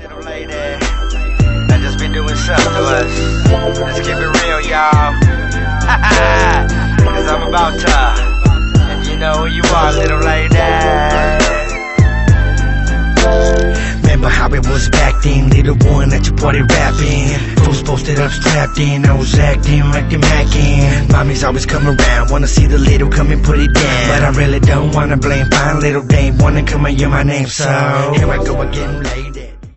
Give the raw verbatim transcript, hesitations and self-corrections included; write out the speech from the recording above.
Little lady, I just been doing something to us. Let's keep it real, y'all. Cause I'm about to, and you know who you are, little lady. Remember how it was back then, little one at your party rapping. Fools posted up, strapped in, I was acting like the Mackin'. Mommies always come around, wanna see the little come and put it down. But I really don't wanna blame, fine little dame, wanna come and hear my name, so here I go again, lady.